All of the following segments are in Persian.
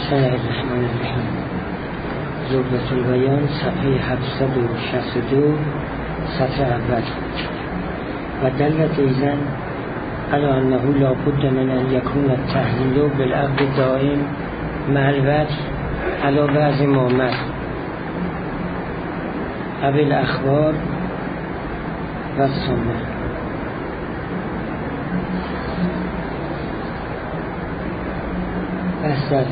بسم الله الرحمن الرحیم. ذروة البیان صفحه 762 سطر اول. و دلت ایزن علی انه لا بد من ان یکون التحلیل بالعقد دائم مع الوجه علی بعض ما مر او الاخبار و السنه. بحث در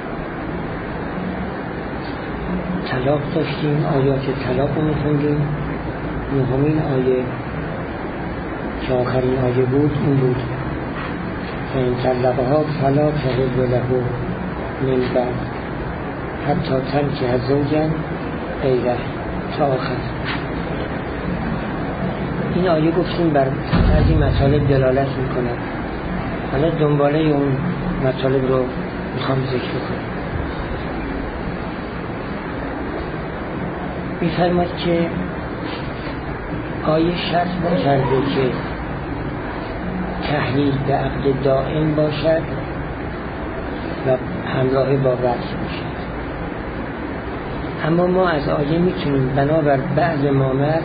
طلاق داشتیم، آیات طلاق رو می‌خوندیم. نهمین آیه که آخرین آیه بود این بود فإن طلقها فلا تحل له من بعد حتی تنکح زوجا غیره تا آخر. این آیه گفتیم بر بعضی مطالب دلالت میکنه. حالا دنباله اون مطالب رو میخوام ذکر کنم. میفرماد که آیه شرط نکرده که تحلیل به عقد دائم باشد و همراه با وجه باشد، اما ما از آیه میتونیم بنابر بعض مامر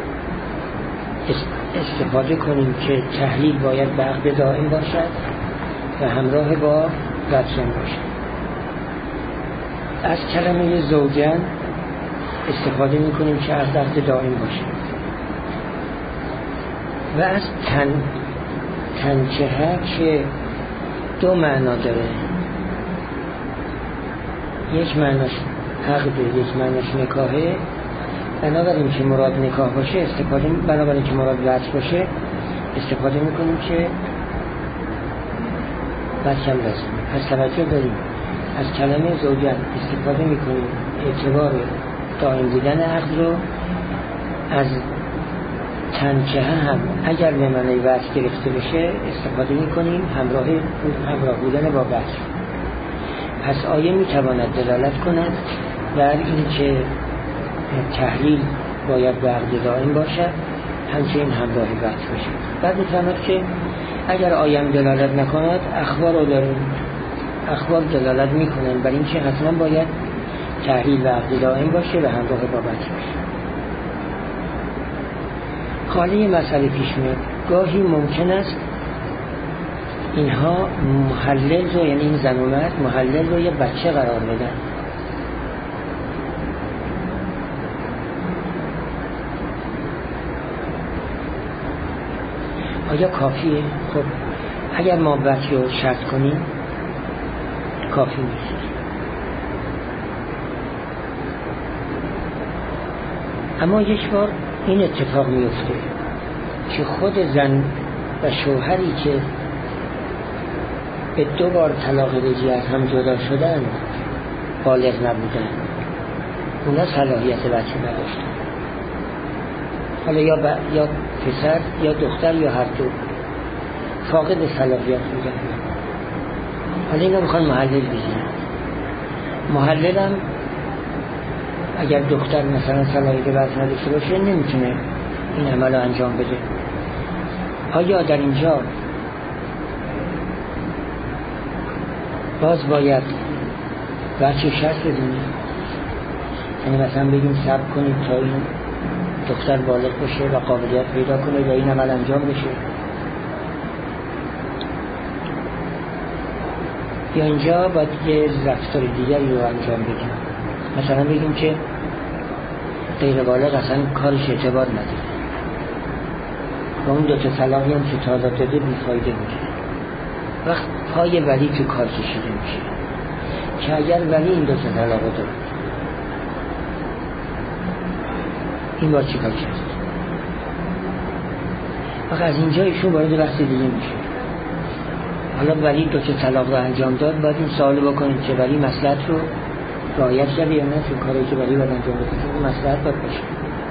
استفاده کنیم که تحلیل باید به عقد دائم باشد و همراه با وجه باشد. از کلمه زوجن استفاده میکنیم که عقد دائم باشد و از تنکحه که دو معنا داره، یک معناش عقده، یک معناش نکاحه. بنابراین که مراد نکاح باشه بنابراین که مراد وجه باشه استفاده میکنیم که وجه هم لازمه. پس توجه داریم از کلمه زوجن استفاده میکنیم اعتبار دائم بودن عقد رو. از تنکحه هم اگر به معنی وجه گرفته بشه استفاده میکنیم همراه بودن با وجه. پس آیه میتواند دلالت کند بر این که تحلیل باید به عقد دائم باشد، همچنین همراه وجه باشد. بعد میتواند که اگر آیه دلالت نکند اخبار رو داریم، اخبار دلالت میکنن بر این که حتما باید تحلیل به عقد دائم باشه و همراه با وجه باشه. خالی مسئله پیش میاد. گاهی ممکن است اینها محلل رو، یعنی این زن و مرد محلل رو یه بچه قرار بدن. آیا کافیه؟ خب اگر ما بچه رو شرط کنیم کافی نیست. اما یک بار این اتفاق میفته که خود زن و شوهری که به دو بار طلاق رجعی از هم جدا شدن بالغ نبودن، اونا صلاحیت بچه نداشتن. حالا یا پسر یا دختر یا هر دو فاقد صلاحیت بودن. حالا اینا میخوان محلل بگیرن. محلل هم اگر دختر مثلا صلاحیت بچه نداشته باشه نمیتونه این عمل رو انجام بده. آیا در اینجا باز باید بچه شرط بدونیم؟ یعنی مثلا بگیم صبر کنید تا این دختر بالغ بشه و قابلیت پیدا کنه و این عمل انجام بشه، یا اینجا باید یه رفتار دیگری رو انجام بدیم؟ مثلا بگیم که غیر بالغ اصلا کارش اعتبار نداره و اون دوتا طلاقی هم که طلاق داده بیفایده میشه. وقت پای ولی تو کار کشیده میشه که اگر ولی این دوتا طلاق داد این باید چیکار کرد؟ وقت از اینجا ایشون وارد بحث دیگه میشه. حالا ولی دوتا طلاق رو انجام داد، باید این سوال بکنید که ولی مصلحت رو رعایت کرده یا نه تو کاری که ولی باید انجام بده، مصلحت باید باشه.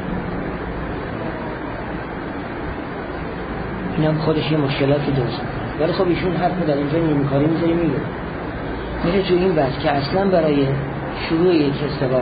این هم خودش یه مشکلاتی درست میکنه. ولی خب ایشون حرف در اینجا نیمکاری میذاره میره تو این بحث که اصلا برای شروع یک ازدواج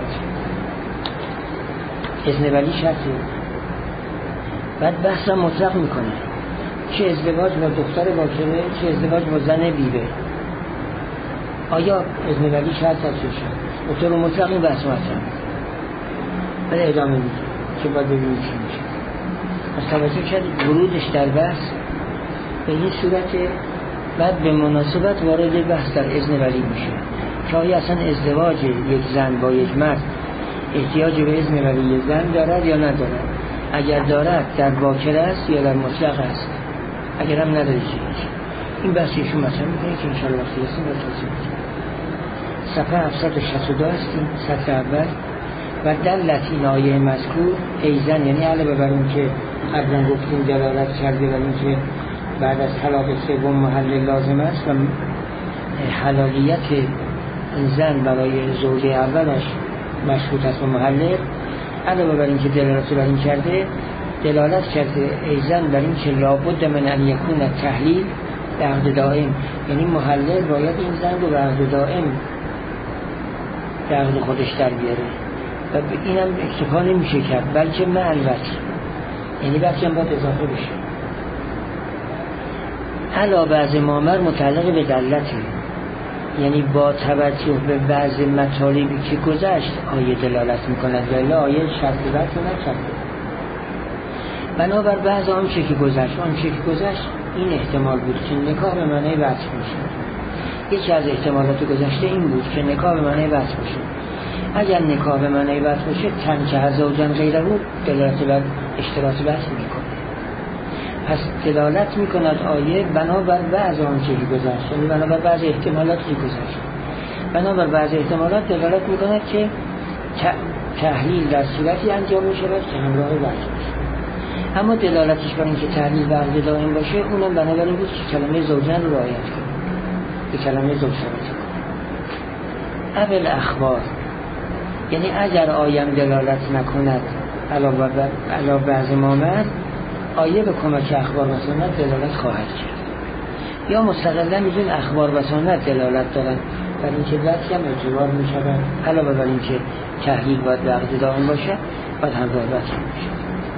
اذن ولی شرطه. بعد بحث هم مطلق میکنه چه ازدواج با دختر واکره چه ازدواج با زن بیوه. آیا اذن ولی شرط هست یا شرط؟ به طور مطلق این بحث مطرح ولی ادامه میده که باید ببینید چی میشه. از توجه کرد ورودش در بحث به این صورت، بعد به مناسبت وارد بحث در اذن ولی میشه که آیا اصلا ازدواج یک زن با یک مرد احتیاج به اذن ولی زن دارد یا ندارد، اگر دارد در باکر است یا در مطلق است، اگر هم نداره چی میشه. این بحثیشون مطرح میکنه که انشاءالله وقتی رسیم و توضیح میکنه. صفحه 762 هستیم، سطر اول. و دلت این آیه مذکور ایزن، یعنی علاوه بر اون که قبلا گفتیم دلالت کرده بر این که بعد از طلاق سوم محلل لازم است و حلالیت این زن برای زوجه اولش مشروط است و محلل، علاوه بر این که دلالت بر این کرده، دلالت کرده ایزن بر این که لابد من ان یکون تحلیل به عقد دائم، یعنی محلل باید این زن رو به عقد دائم به عقد خودش در بیاره و این هم اکتفا نمیشه کرد بلکه مع الوجه، یعنی بلکه هم باید اضافه بشه. علا بعض مامر متعلق به دلته، یعنی با توجه به بعض مطالبی که گذشت آیه دلالت میکند ولی آیه شرط بحث نکرده. بنابر بعض آنچه که گذشت این احتمال بود که نکاح به معنی وجه میشه. یکی از احتمالات گذشته این بود که نکاح به معنی وجه میشه. اگر نکاح به معنی وجه میشه تنکح زوجا غیره دلالت بر اشتراط وجه میکنه. پس دلالت میکند آیه بنابر بعض آنچه که گذشت، یعنی بنابر بعض احتمالات که گذشت، بنابر بعض احتمالات دلالت میکند که تحلیل در صورتی انجام میشود که همراه وجه باشه. اما دلالتش بر این که تحلیل به عقد دائم باشه اونم بنابر این بود که کلمه زوجن رو رعایت کنه، به کلمه زوج شرط کنه. اول اخبار، یعنی اگر آیم دلالت نکند علاوه بعض مامر، آیه به کمک اخبار و سنت دلالت خواهد کرد. یا مستقلا میدون اخبار و سنت دلالت دارن بر اینکه وجه هم اعتبار میشود، علاوه بر اینکه تحلیل باید به عقد دائم باشه باید همراه وجه باشه.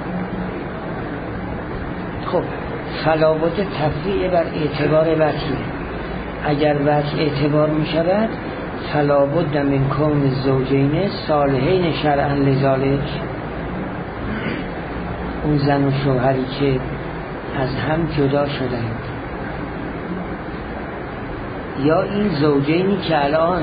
خب فلاوت تفریع بر اعتبار وجه، اگر وجه اعتبار میشود فلاوت من کون زوجین صالحین شرعا لذالک، اون زن و شوهری که از هم جدا شدند یا این زوجینی که الان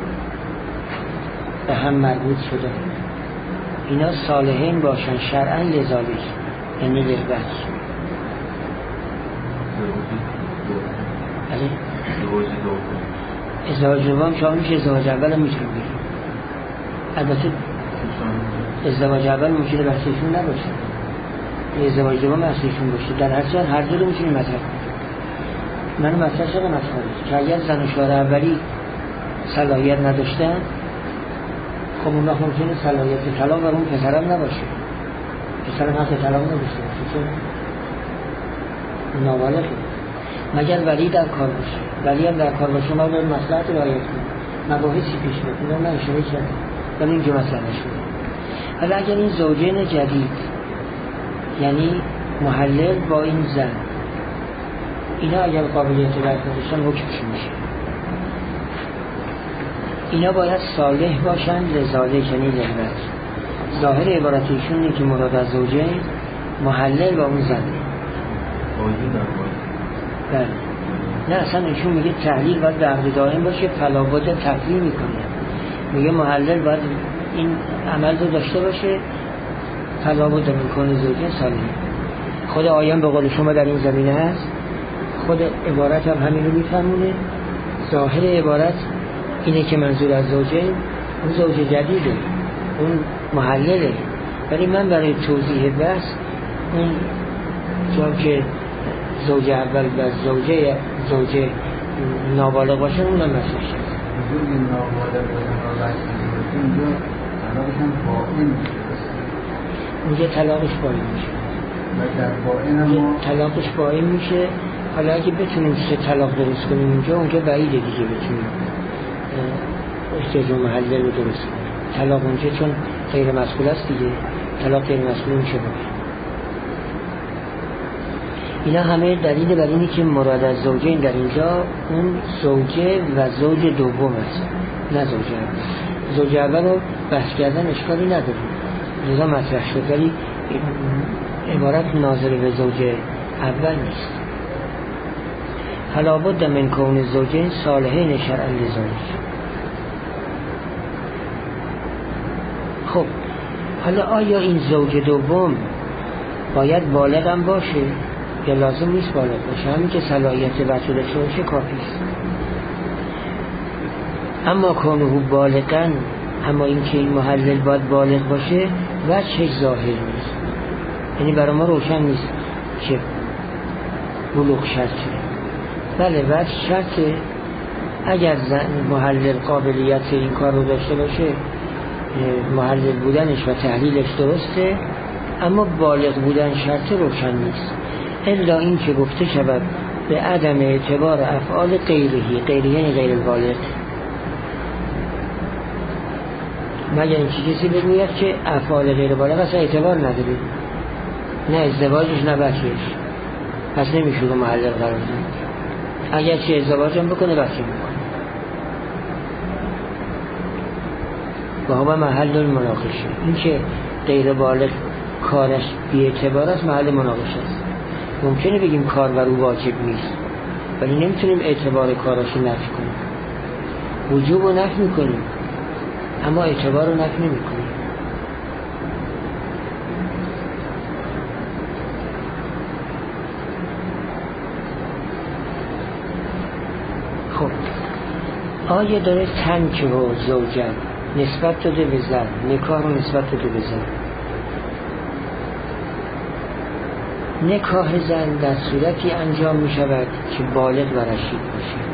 به هم مربوط شدند اینا صالحین باشن شرعا لذالک، یعنی لذت. ازدواج دوم شامل میشه، ازدواج اول هم میتونه بگیم. البته ازدواج اول ممکنه بحثشون نباشه، ازدواج دوم بحثشون باشه. در هر صورت هر دو رو میتونیم مطرح کنیم. من مطرح شدم که اگر زن و شوهر اولی صلاحیت نداشتن، خب اون وقت ممکنه صلاحیت طلاق بر اون پسرم نباشه، پسرم حق طلاق نداشته باشه چون نابالغه، مگر ولی در کار باشه. ولی هم در کار باشه ما باید مصلحت رعایت کنیم، مباحثی پیش میاد اینا من اشاره کردم ولی اینجا مسئله شده. حالا اگر این زوجین جدید یعنی محلل با این زن اینا اگر قابلیت رعایت نداشتن حکمش میشه، اینا باید صالح باشن لذالک، یعنی لذت. ظاهر عبارت ایشون اینه که مراد از زوجین محلل با اون زن. بله نه اصلا ایشون میگه تحلیل باید به عقد دائم باشه، فلاوت تفریع میکنه، میگه محلل باید این عمل رو داشته باشه، فلاوت میکنه زوجین صالحین. خود آیه به قول شما در این زمینه هست، خود عبارت هم همین رو میفهمونه. ظاهر عبارت اینه که منظور از زوجین اون زوج جدیده، اون محلله، ولی من برای توضیح بحث اون جا که زوج اول و زوجه نابالغ باشه اون هم مسئله شد. زوج نابالغ باشه اونجا طلاقش باید میشه، طلاقش باید میشه. حالا اگه بتونیم سه طلاق درست کنیم اونجا بعیده دیگه بتونیم احتیاج محله رو درست کنیم. طلاق اونجا چون غیر مسئول است دیگه، طلاق غیر مسئول میشه باید. اینا همه دلیل بر اینه که مراد از زوجین در اینجا اون زوجه و زوج دوم است، نه زوج اول. زوج اول رو بحث کردن اشکالی نداره، لذا مطرح شد، ولی عبارت ناظر به زوج اول نیست. فلا بد من کون الزوجین صالحین شرعا لزوج. خب حالا آیا این زوج دوم باید بالغ هم باشه یا لازم نیست بالغ باشه؟ همین که صلاحیت بچه داشته باشه کافی است. اما کونه بالغن، اما این که این محلل باید بالغ باشه وجهش ظاهر نیست، یعنی برای ما روشن نیست که بلوغ شرطه. بله وجه شرطه، اگر محلل قابلیت این کار رو داشته باشه محلل بودنش و تحلیلش درسته، اما بالغ بودن شرط روشن نیست، الا این که گفته شود به عدم اعتبار افعال غیره یعنی غیر البالغ. مگر این چیزی بگوید که افعال غیر بالغ اصلا اعتبار نداره، نه ازدواجش نه بچهش، پس نمیشه محلل قرار داد. اگر چه ازدواج هم بکنه بچه میکنه و هوا محل المناقشه. این که غیر بالغ کارش بی اعتبار است محل مناقشه است. ممکنه بگیم کار بر او واجب نیست، ولی نمیتونیم اعتبار کاراشو نفی کنیم. وجوب رو نفی میکنیم اما اعتبار رو نفی نمیکنیم. خب آیا داره تنک و زوجن نسبت داده به زن، نکاح رو نسبت داده به زن؟ نکاح زن در صورتی انجام می شود که بالغ و رشید باشد.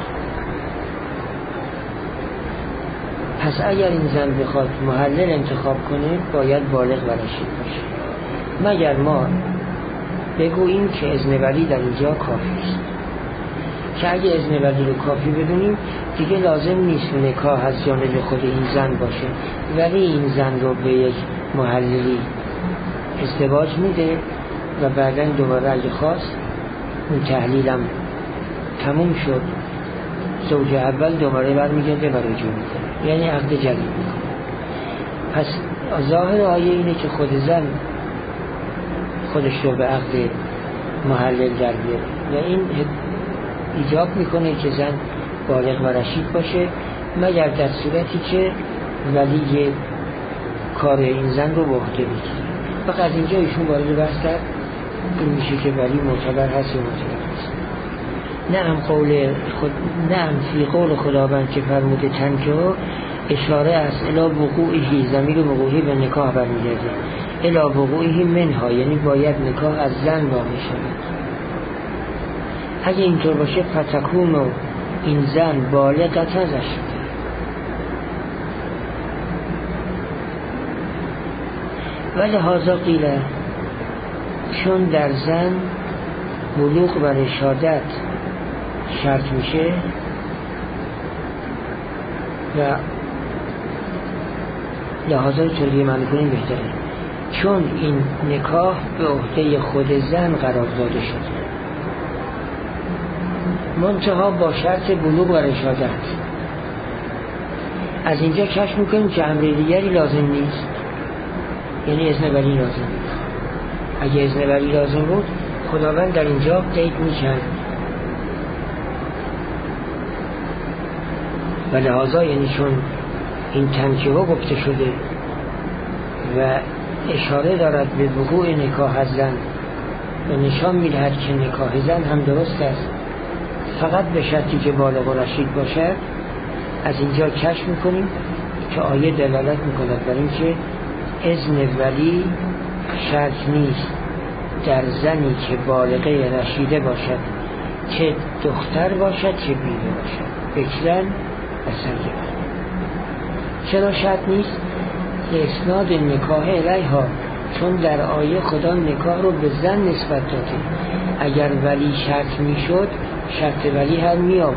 پس اگر این زن بخواد محلل انتخاب کنه باید بالغ و رشید باشه، مگر ما بگوییم که اذن ولی در اینجا کافی است، که اگه اذن ولی رو کافی بدونیم دیگه لازم نیست نکاح از جانب خود این زن باشه، ولی این زن رو به یک محللی ازدواج میده و بعداً دوباره اگه خواست اون تحلیلم تموم شد زوج اول دوباره برمیگرده و رجوع میکنه، یعنی عقد جدید میکنه. پس ظاهر آیه اینه که خود زن خودش رو به عقد محلل در بیاره و این ایجاب میکنه که زن بالغ و رشید باشه، مگر در صورتی که ولی کار این زن رو به عهده بگیره. فقط اینجا ایشون وارد بحث کرد این میشه که ولی معتبر هست یا معتبر هست. نعم فی قول خداوند که فرموده تنکه اشاره است الی وقوعی، ضمیر وقوعی به نکاح برمیگرده، الی وقوعی منها، یعنی باید نکاح از زن واقع شود. اگه اینطور باشه فتکون و این زن بالغت ازش، ولی هازا قیله چون در زن بلوغ و رشادت شرط میشه و لحاظا تولیه من کنیم بهتره، چون این نکاح به عهده خود زن قرار داده شده منتها با شرط بلوغ و رشادت. از اینجا کشف میکنیم که امر دیگری لازم نیست، یعنی اذن ولی لازم نیست. اگه اذن ولی لازم بود خداوند در اینجا قید میکرد و لحاظا یعنی چون این تنکیه گفته شده و اشاره دارد به وقوع نکاح از زن و نشان میدهد که نکاح زن هم درست است فقط به شرطی که بالغ و رشید باشد، از اینجا کشف میکنیم که آیه دلالت میکند بر این که اذن ولی شرط نیست در زنی که بالغه رشیده باشد، چه دختر باشد چه بیوه باشد، بکرن و سیبا. چرا شرط نیست؟ اسناد نکاح الیها، چون در آیه خدا نکاح رو به زن نسبت داده. اگر ولی شرط میشد شرط ولی هم می آورد.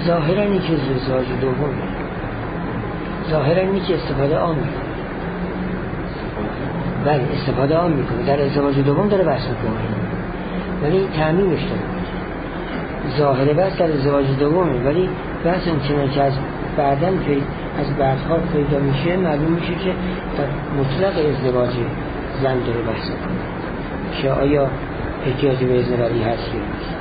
ظاهرا اینی که ازدواج دومه، ظاهرا اینی که استفاده عام میکنه. بله استفاده عام میکنه، در ازدواج دوم داره بحث میکنه، ولی تعمیمش داره. ظاهر بحث در ازدواج دومه، ولی بحث اون که از بعداً از بعدها پیدا میشه، معلوم میشه که در مطلق ازدواج زن داره بحث کنه که آیا احتیاجی به اذن ولی هست یا نیست.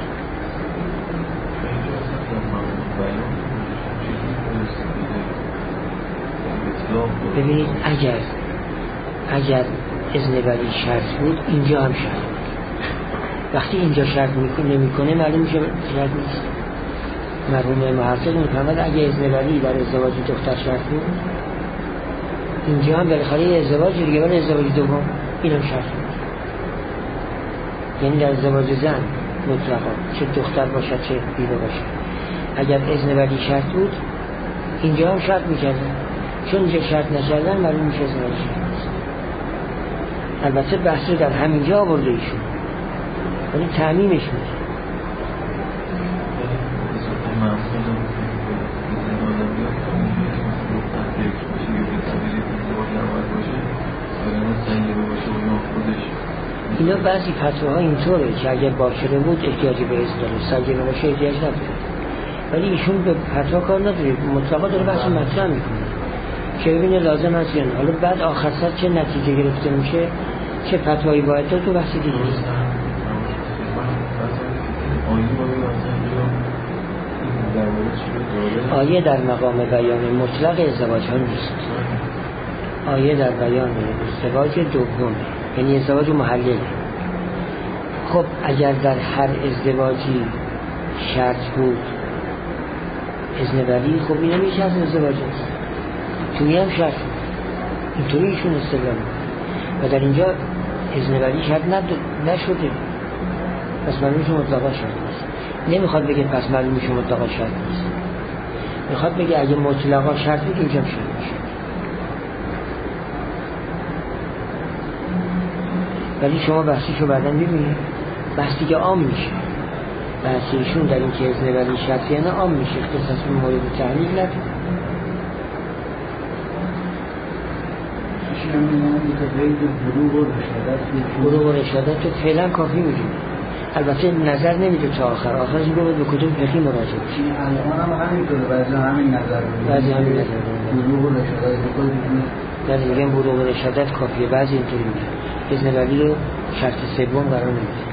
ببینید اگر اذن ولی شرط بود اینجا هم شرط بود. وقتی اینجا شرط نمیکنه معلوم میشه شرط نیست. مرحوم محقق میفرماد اگه اذن ولی در ازدواج دختر شرط بود اینجا هم بالاخره ازدواج دیگه، ولی ازدواج دوم اینم شرط بود. یعنی در ازدواج زن مطلقا چه دختر باشد چه بیوه باشد اگر اذن ولی شرط بود اینجا هم شرط میکردن، چون اینجا شرط نکردن معلوم میشه ازدواج شرط نیست. البته بحثی در همینجا آورده ایشون، ولی تعمیمش میشه. اینا بعضی فتواها اینطوره که اگر باکره بود احتیاجی به اذن داره، سگه باشه احتیاج نداره، ولی ایشون به فتوا کار نداره، مطلقا داره بحث مطرح میکنه که ببینه لازم هست یا نه. حالا بعد آخر سر چه نتیجه گرفته میشه، چه فتوایی باید داد، تو بحث دیگه نیست. آیه در مقام بیان مطلق ازدواج ها نیست، آیه در بیان ازدواج دوم، یعنی ازدواج محلل. خب اگر در هر ازدواجی شرط بود اذن ولی، خب این همیشه از ازدواج است، توی هم شرط بود، اینطوری ایشون استدلال و در اینجا اذن ولی شرط نشده، پس معلوم میشه مطلقا شرط نیست. نمیخواد بگه پس معلوم میشه مطلقا شرط نیست، میخواد بگه اگه مطلقا شرط بود اینجا شرط میشه. ولی شما بحثیشو بعداً ببینید، بحثی که عام میشه، بحثیشون در این که اذن ولی شرطی نه عام میشه، اختصاص به مورد تحلیل نداره. بلوغ و رشادت تو فعلا کافی میدونه، البته نظر نمیده تا آخرش میگه به کتب فقهی مراجعه بشه. الان هم همینطوره، بعضی همین نظر بلوغ و رشادت بعضی میگن بلوغ و رشادت کافیه، بعضی اینطوری میگن اذن ولی رو شرط سوم قرار نمیده.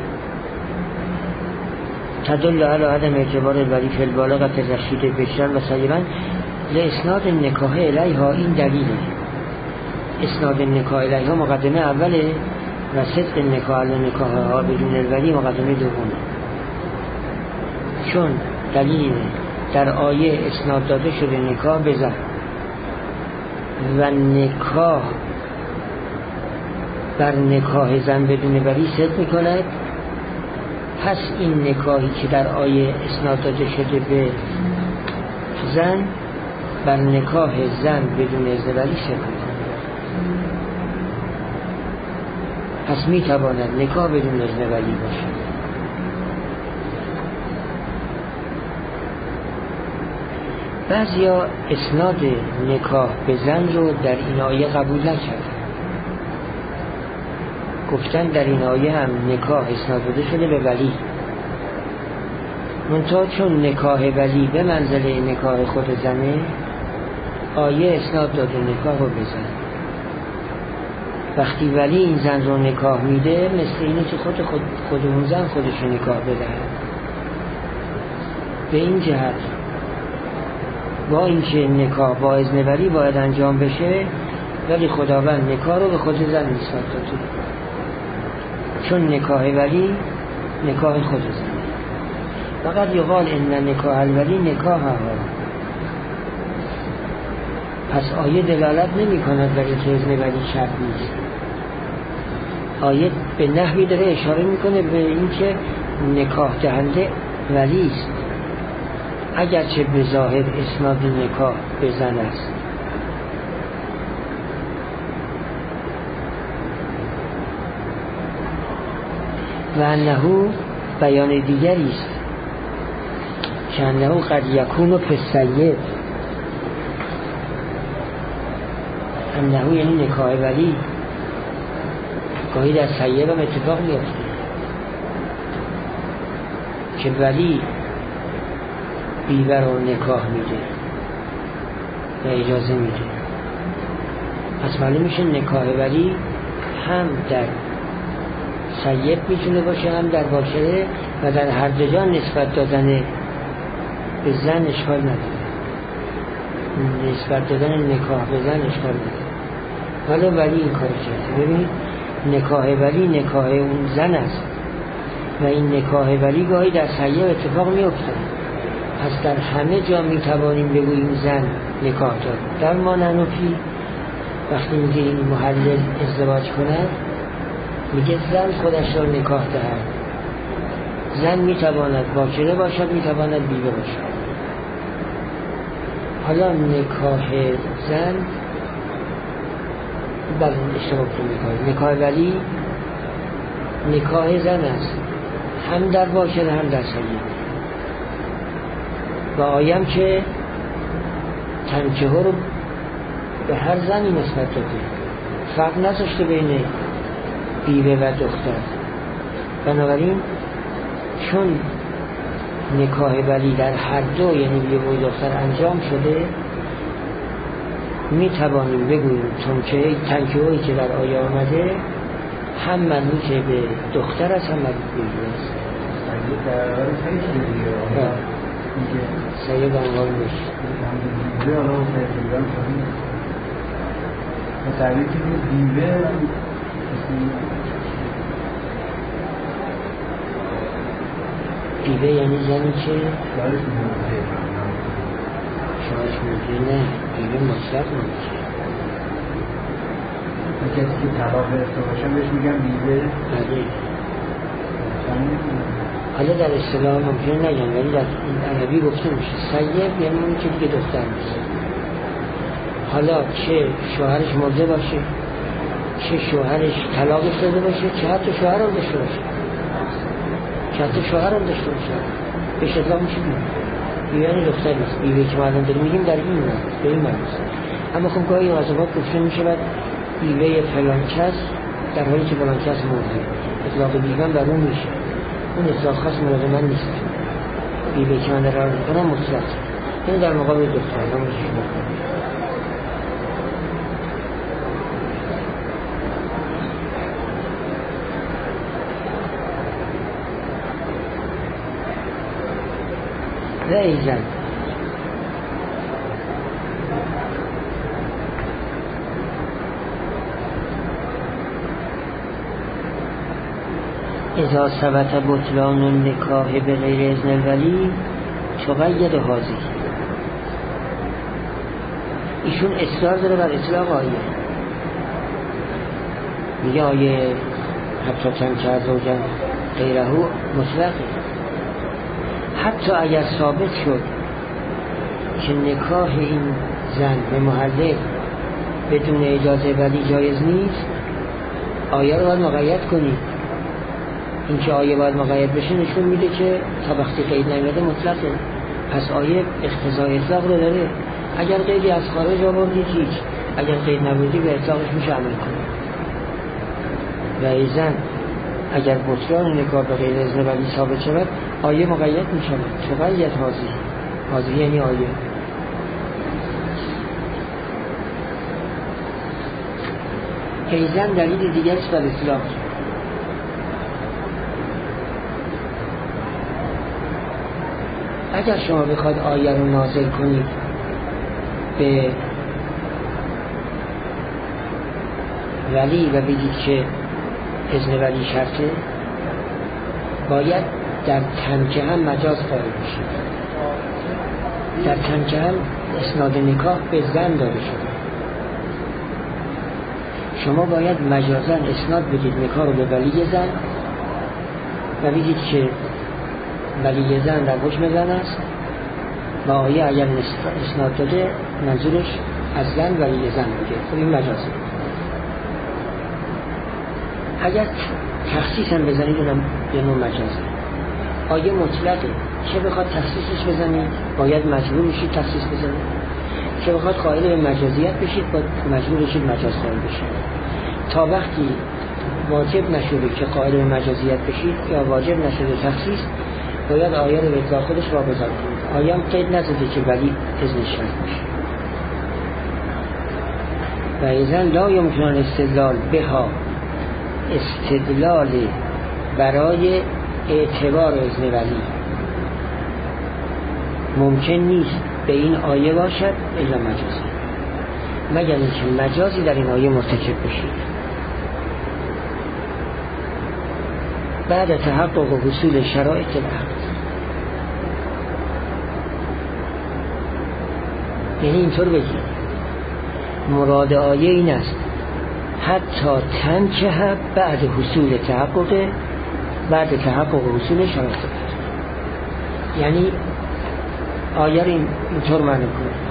تدل علی عدم اعتبار الولی فی البالغة الرشید بکرا و صغیرا لاسناد النکاح الیها. این دلیله، اسناد النکاح الیها مقدمه اوله و صدق النکاح علی نکاحها بدون الولی مقدمه دومه. چون دلیل در آیه اسناد داده شده نکاح بزن و نکاح بر نکاح زن بدون ولی صدق میکند، پس این نکاحی که در آیه اسناد داده شده به زن بر نکاح زن بدون اذن ولی صدق میکند، پس میتواند نکاح بدون اذن ولی باشد. بعضیا اسناد نکاح به زن رو در این آیه قبول نکردن، گفتن در این آیه هم نکاح اسناد داده شده به ولی، منتها چون نکاح ولی به منزله نکاح خود زنه، آیه اسناد داده نکاح رو بزن. وقتی ولی این زن رو نکاح میده مثل اینه که خود اون زن خودش رو نکاح بده. به این جهت با اینکه نکاح با اذن ولی باید انجام بشه، ولی خداوند نکاح رو به خود زن نسبت داده، چون نکاح ولی نکاح خود زن. فقط یقال ان نکاح الولی نکاح ها. پس آیه دلالت نمی کند بر اینکه اذن ولی شرط نیست. آیه به نحوی داره اشاره میکنه به اینکه نکاح دهنده ولی است، اگرچه به ظاهر اسناد نکاح به زن است. و انه بیان دیگری است که انه قد یکون فی السید، انه یعنی نکاح ولی گاهی در سید هم اتفاق میفته که ولی بیوه رو نکاح میده و اجازه میده. پس معلوم میشه نکاح ولی هم در سید میتونه باشه هم در باشره و در هر دو جا نسبت دادن به زن اشکال نداره، نسبت دادن نکاح به زن اشکال نداره. حالا ولی این کار کرده. ببینید نکاح ولی نکاح اون زن است و این نکاح ولی گاهی در سید اتفاق میفته. پس در همه جا میتوانیم بگوییم زن نکاح داد. در ما ننوفی وقتی میگه این محلل ازدواج کند میگه زن خودش را نکاح دهد. زن میتواند باکره باشد، میتواند بیوه باشد. حالا نکاح زن بله اشتباه کنید، نکاح ولی نکاح زن است، هم در باکره هم در سید. و آیم که تنکه ها رو به هر زنی نسبت داده، فرق نذاشته بین بیوه و دختر. بنابراین چون نکاح ولی در هر دو یعنی بیوه و دختر انجام شده، می توانیم بگوییم تنکه هایی که در آیه آمده هم مربوط به دختر است هم مربوط به بیوه است. سید انوار میشه تعریف بیوه بیوه یعنی زنی که شوهرش مرده. نه بیوه مطلق نمیشه. کسی که طلاق گرفته باشن بهش میگن بیوه. حالا در اصطلاح ممکنه نگن ولی در عربی گفته میشه سید یعنی اون که دیگه دختر نیست. حالا چه شوهرش مرده باشه، چه شوهرش طلاق داده باشه، چه حتی شوهر هم داشته باشه، بهش اطلاق میشه بیوه یعنی دختر نیست. بیوه که ما الان داریم میگیم در این به این معنی است. اما خب گاهی غذابات گفته میشه بعد بیوه فلان کس در حالی که فلان کس مرده، اطلاق بیوه بر اون میشه. اون اطلاق خاص مراد من نیست. بیوه که من در راه میکنم مطلق، این در مقابل دختر هم میشه. رئیزن اذا ثبت بطلان النکاح به غیر اذن الولی تقید حاضی. ایشون اصرار داره بر اطلاق آیه، میگه آیه حتی چند که زوجن غیره مطلقه. حتی اگر ثابت شد که نکاح این زن به محلل بدون اجازه ولی جایز نیست، آیه رو باید مقید کنید. این که آیه باید مقید بشه نشون میده که تا وقتی قید نمیده مطلقه. پس آیه اقتضای اطلاق رو داره. اگر قیدی از خارج آوردید هیچ، اگر قید نبودی به اطلاقش میشه عمل کنید. و ایزن اگر بطلان نکاح به غیر اذن ولی ثابت شود آیه مقید میشه. تقید حاضی یعنی آیه. ایزن دلیل دیگر است بر اطلاق. اگر شما بخواید آیه رو نازل کنید به ولی و بگید که اذن ولی شرطه، باید در تنکه هم مجاز قائل بشید. در تنکه هم اسناد نکاح به زن داده شده. شما باید مجازاً اسناد بدید نکاح رو به ولی زن و بگید که ولی زن در حکم زن است و آیه اگر اسناد داده منظورش از زن ولی زن بوده. خب این مجازه. اگر تخصیص هم بزنید اونم یه نوع مجازه. آیه مطلقه چه بخواد تخصیصش بزنید باید مجبور بشید تخصیص بزنید، چه بخواد قائل به مجازیت بشید باید مجبور بشید مجاز قائل بشید. تا وقتی واجب نشده که قائل به مجازیت بشید یا واجب نشده تخصیص، باید آیه رو به اطلاق خودش واگذار کنید. آیه هم قید نزده که ولی اذن شرط میشه. و اذن لا یمکن استدلال بها، استدلال برای اعتبار اذن ولی ممکن نیست به این آیه باشد الا مجازی، مگر اینکه مجازی در این آیه مرتکب بشید. بعد تحقق و حصول شرایط العقد، یعنی اینطور بگید مراد آیه این است حتی تنکه بعد حصول تحقق، بعد تحقق و حصول شرایط العقد. یعنی آیه رو اینطور معنی کنید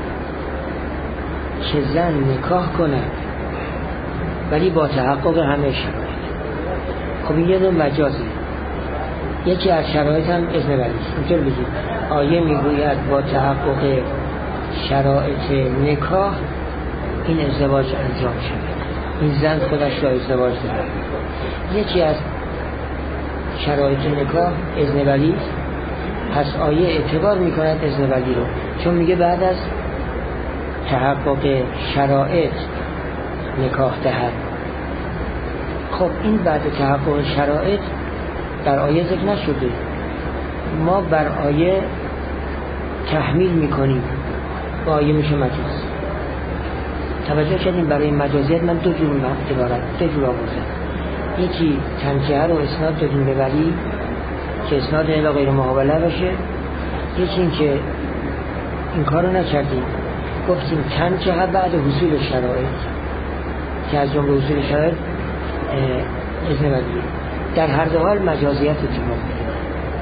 که زن نکاح کند ولی با تحقق همه شرایط. خب این یه نوع مجازی، یکی از شرایط هم اذن ولی است. اینطور بگید آیه میگوید با تحقق شرایط نکاح این ازدواج انجام شده، این زن خودش را ازدواج دارد. یکی از شرایط نکاح اذن ولی است، پس آیه اعتبار میکند اذن ولی رو، چون میگه بعد از تحقق شرایط نکاح دهد. خب این بعد تحقق شرایط در آیه ذکر نشده، ما بر آیه تحمیل میکنیم با آیه میشه مجاز. توجه کردیم برای مجازیت من دو جور آوردم، یکی تنکیه رو اسناد دادیم به ولی که اسناد الی غیر محاوله باشه، یکی این که این کار رو نکردیم گفتیم تنکیه بعد حصول شرایط که از جمله حصول شرایط اذن ولی. در هر دو حال مجازیت اتفاق میفته.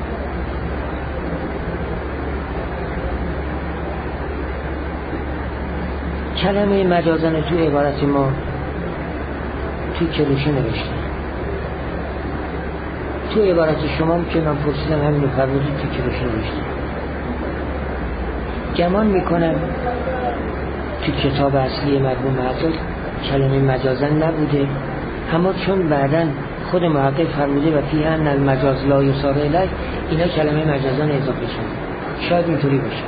کلمه مجازن تو عبارت ما تو کلوشه نوشته، تو عبارت شما که من پرسیدم همینو فرمودید تو کلوشه نوشته. گمان میکنم تو کتاب اصلی مرحوم محقق کلمه مجازن نبوده، اما چون بعداً خود محقق فرموده و فیه ان المجاز لا یصار الیه، اینا کلمه مجازن اضافه شده. شاید اینطوری باشه،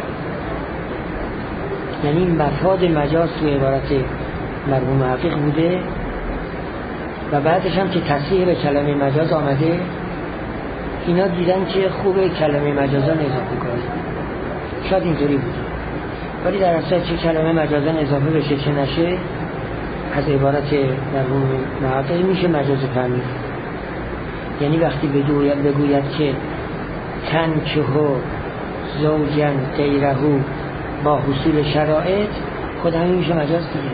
یعنی مفاد مجاز تو عبارت مرحوم محقق بوده و بعدش هم که تصحیح به کلمه مجاز آمده، اینا دیدن که خوبه کلمه مجازن اضافه کنه. شاید اینطوری بوده، ولی در اصل چه کلمه مجازن اضافه بشه چه نشه از عبارت مرحوم محقق میشه مجاز فهمی. یعنی وقتی بگوید که تنکه زوجن غیره با حصول شرایط، خود همین میشه مجاز دیگه.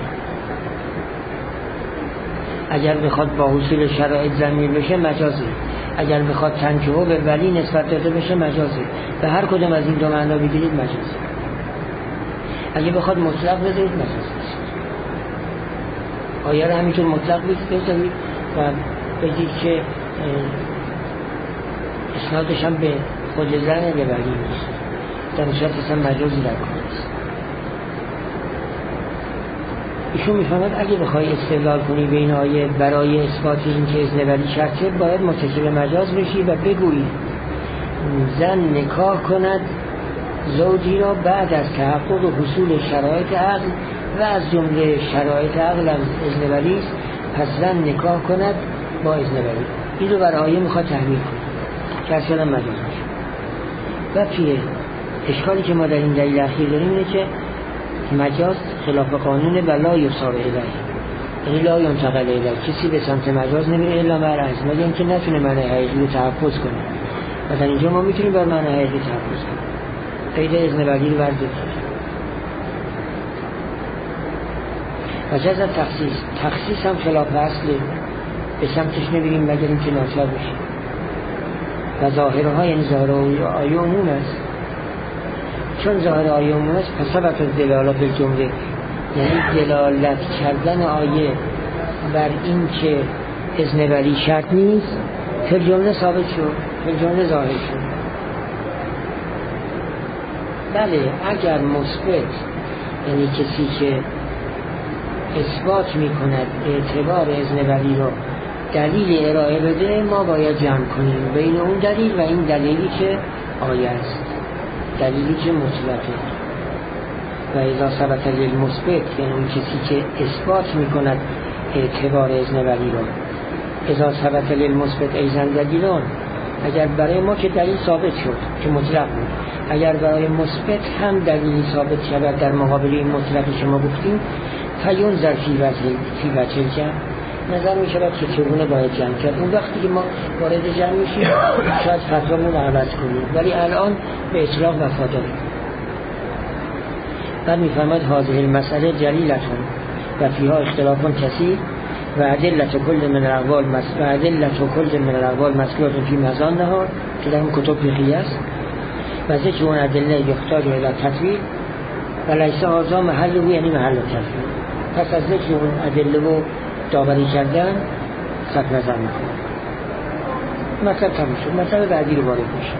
اگر بخواد با حصول شرایط ضمیر بشه مجازه، اگر بخواد تنکه به ولی نسبت داده بشه مجازه. به هر کدوم از این دو معنا بگیرید مجازه. اگه بخواد مطلق بذارید مجاز بشه. آیه رو همینطور مطلق بذارید و بگید که اسنادش هم به خود زن به ولی نیست، در نشاط اصلا مجازی در کار است. ایشون میفهمد اگه بخوای استدلال کنی به این آیه برای اثبات این که اذن ولی شرطه، باید متکی مجاز بشی و بگویی زن نکاح کند زوجی را بعد از تحقق و حصول شرایط عقل و از جمله شرایط عقل هم اذن ولی است، پس زن نکاح کند با اذن ولی. این رو برای آیه میخواد تحمیل کنه که اصلا مجاز میشه. و پیه اشکالی که ما در این دلیل اخیر داریم اینه که مجاز خلاف قانون و لا یصار الیه، یعنی لا ینتقل الیه، کسی به سمت مجاز نمیره الا مرعز، مگر اینکه نتونه معنی حقیقی رو تحفظ کنه. و در اینجا ما میتونیم بر معنی حقیقی تحفظ کنیم. قید اذن ولی رو ورزید. و جز تخصیص هم خلاف اصله، به سمتش نبیریم مگر اینکه ناچار بشه. و ظاهرها یعنی ظاهر آیه عموم است، چون ظاهر آیه عموم است پس ثبت دلالت به جمله، یعنی دلالت کردن آیه بر این که اذن ولی شرط نیست فی جمله ثابت شد، فی جمله ظاهر شد. بله اگر مثبت، یعنی کسی که اثبات میکند اعتبار اذن رو دلیل ارائه بده، ما باید جمع کنیم بین اون دلیل و این دلیلی که آیه است، دلیلی که مطلقه. و اذا ثبت للمثبت، یعنی اون کسی که اثبات میکند اعتبار اذن رو، اذا ثبت للمثبت ایضا دلیلون، اگر برای ما که دلیل ثابت شد که مطلق بود، اگر برای مثبت هم دلیلی ثابت شود در مقابل این مطلقی که ما گفتیم، فینظر فی وجه جمع، نظر می شود که چگونه باید جمع کرد. اون وقتی که ما وارد جمع میشیم شاید فتوامون رو عوض کنیم، ولی الان به اطلاق وفاداریم. بعد میفرماید هذه المسئله جلیلتون و فیها اختلاف کثیر و ادلة کل من الاقوال مسئولات فی مزانها، که در اون کتب فقهی است. و ذکر اون ادله یحتاج الی تطبیق و لیس هذا محله، یعنی محل تطبیق. پس از ذکر اون ادله رو داوری کردن صرف نظر میکنه. مطلب تموم شد. مطلب بعدی رو وارد میشه.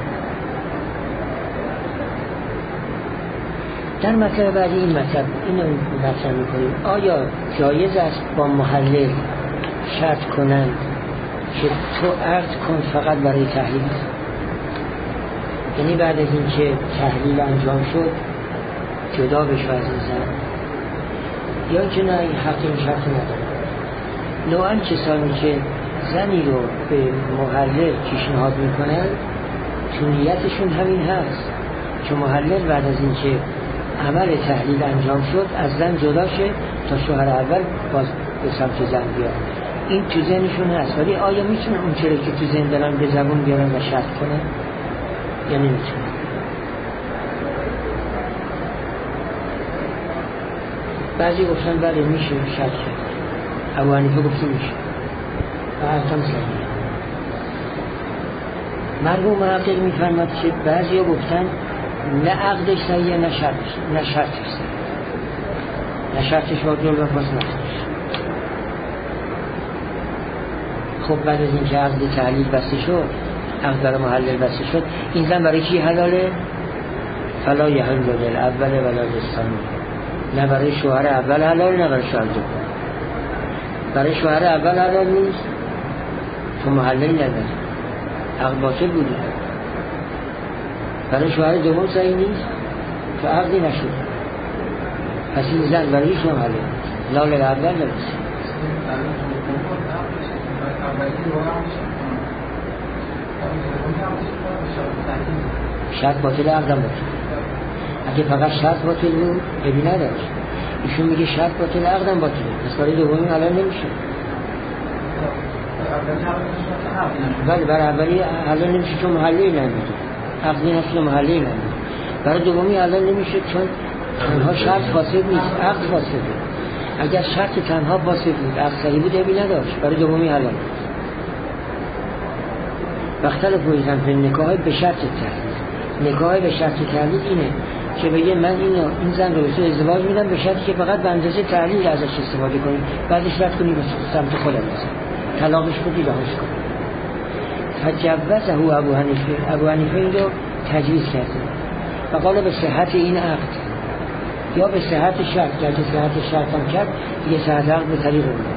در مطلب بعدی این مطلب اینو مطرح میکنیم، آیا جایز است با محلل شرط کنن که تو عقد کن فقط برای تحلیل، یعنی بعد از این که تحلیل انجام شد جدا بشو از این زن، یا که نه این حق این شرط نداره. نوعا کسانی که زنی رو به محلل پیشنهاد میکنن تو نیتشون همین هست که محلل بعد از این که عمل تحلیل انجام شد از زن جدا شه تا شوهر اول باز به سمت زن بیاد. این تو ذهنشون هست، ولی آیا میتونه اون چیزی که تو ذهن دارن به زبون بیارن و شرط کنن یا نمیتونه؟ بعضی گفتن بله میشه شرط کرد، ابو حنیفه گفت میشه و حتم صحیح. مرحوم عقل میفرماد که بعضی گفتن نه عقدش صحیحه نه شرطش صحیحه، نه شرطش واجب و پس نقدش. خب بعد از این که عقد تحلیل بسته شد، عقد برای محلل بسته شد، این زن برای کی حلاله؟ فلا یحل للاول ولا للثانی، نه برای شوهر اول حلال نه برای شوهر دوم. برای شوهر اول حلال نیست تو محلل نداره، عقد باطل بوده. برای شوهر دوم صحیح نیست تو عقدی نشد، پس این زن برای شما حلال نیست، لا للاول نیست. شرط باطل عقدم باطل. اگه فقط شرط باطل بود عیبی نداشت، ایشون میگه شرط باطل عقدم باطله، پس برای دومی حلال نمیشه. بله برای اولی حلال نمیشه چون محلی نمیده، عقدی نسل محلی نمیده. برای دومی حلال نمیشه چون تنها شرط فاسد نیست، عقد فاسده. اگر شرط تنها فاسد بود عقد صحیح بود عیبی نداشت، برای دومی حلال نیست. بختلف ویزن فی نکاح به شرط تحلیل. نکاح به شرط تحلیل اینه که بگه من این زن رو به تو ازدواج میدم به شرطی که فقط به اندازه تحلیل ازش استفاده کنی، بعدش رد کنی به سمت خودم بزن، طلاقش بدی رهاش کنی. فجوزه ابو حنیفه این رو تجویز کرده و قال به صحت این عقد یا به صحت شرط، که صحت شرط هم کرد دیگه صحت عقد به طریق اونه.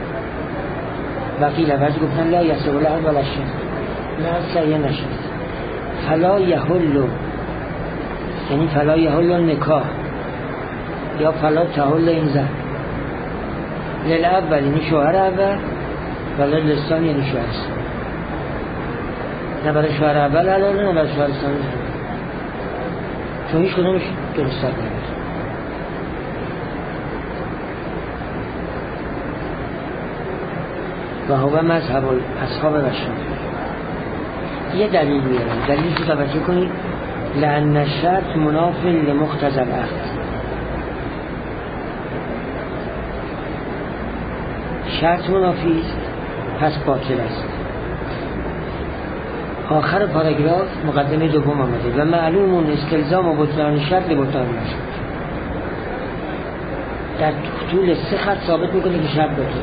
وقیل بعضی گفتن لا یصح العقد ولا الشرط، نه صحیح نشد. فلا یحل، یعنی فلا یحل نکاح یا فلا تحل این زن للاول، یعنی شوهر اول، ولا للثانی، یعنی شوهر ثانی. نه برای شوهر اول حلاله نه برای شوهر ثانی، چون هیچ کدومش درست نمیشه. و هو مذهب اصحاب شافعی. یه دلیل میارم، دلیلش رو توجه کنید. لأن الشرط مناف لمقتضى العقد، شرط منافی است پس باطل است. آخر پاراگراف مقدمه دوم آمده و معلوم استلزام و بطلان شرط بطلان نشد. در طول 3 خط ثابت میکنه که شرط باطل.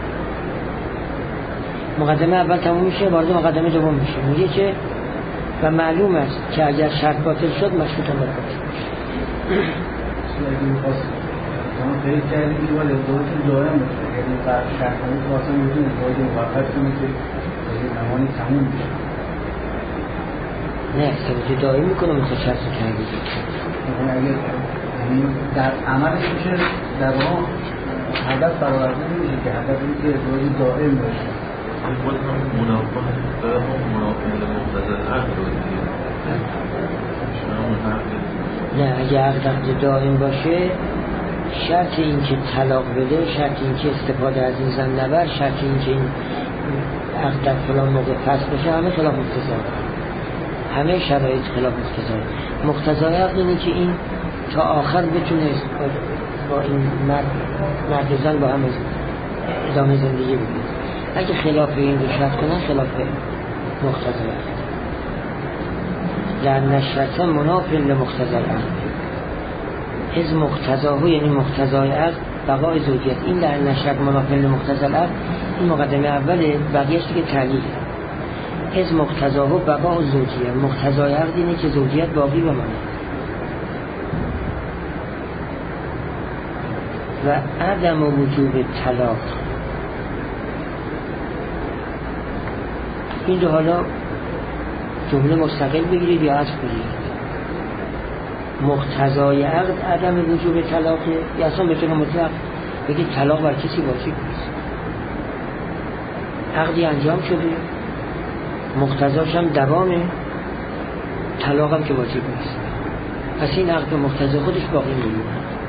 مقدمه اول تموم میشه، وارد مقدمه دوم میشه، میگه که و معلوم است که اگر شرط باطل شد مشروط هم باطل میشه. شما فکر کردید که ولی ازدواج دائم باشه، یعنی شرط کنید که واسه میتونید ازدواج موقت کنید که زمانی تموم بشه. نه ازدواج دائم میکنه میخواد شرط کنید. یعنی در عملش میشه در واقع هدف برآورده نمیشه که هدف اینه که ازدواج دائم باشه. خود هم منافق طرف هم منافق مقتضی عقل رو دیگه. نه اگه عقد دائم باشه شرط این که طلاق بده، شرط این که استفاده از این زن نبر، شرط این که این عقد در فلان موقع فسخ بشه، همه خلاف مقتضی، همه شرایط خلاف مقتضی. مقتضی عقد اینه که این تا آخر بتونه با این مرد زن با هم ادامه زندگی بده. اگه خلاف این رو شرط کنن خلاف مقتضی عقد. لأن الشرط مناف لمقتضی العقد. از مقتضاه یعنی مقتضای عقد بقای زوجیت. این لأن الشرط مناف لمقتضی العقد این مقدمه اوله، بقیه‌اش دیگه تعلیل. از مقتضاه بقای زوجیت. مقتضای عقد اینه که زوجیت باقی بمانه. و عدم وجوب طلاق. این رو حالا جمله مستقل بگیرید یا عطف بگیرید. مقتضای عقد عدم وجوب طلاقه، یا اصلا بتونه مطلق بگید طلاق بر کسی واجب نیست. عقدی انجام شده، مقتضاش هم دوامه، طلاق هم که واجب نیست. پس این عقد مقتضا خودش باقی میمونه.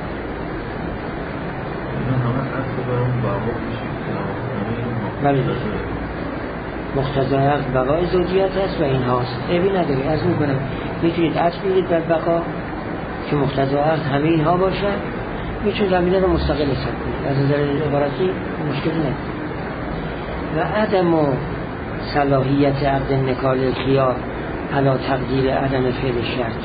بله مقتضای عقد بقای زوجیت هست و این هاست. عیبی نداری، از میکنم میتونید عطف بگیرید بر بقا که مقتضای عقد همه اینها باشن، میتونید زمینه رو مستقل حساب کنید، از نظر عبارتی مشکلی نداره. و عدم صلاحیت عقد نکال خیار علی تقدیر عدم فعل شرط.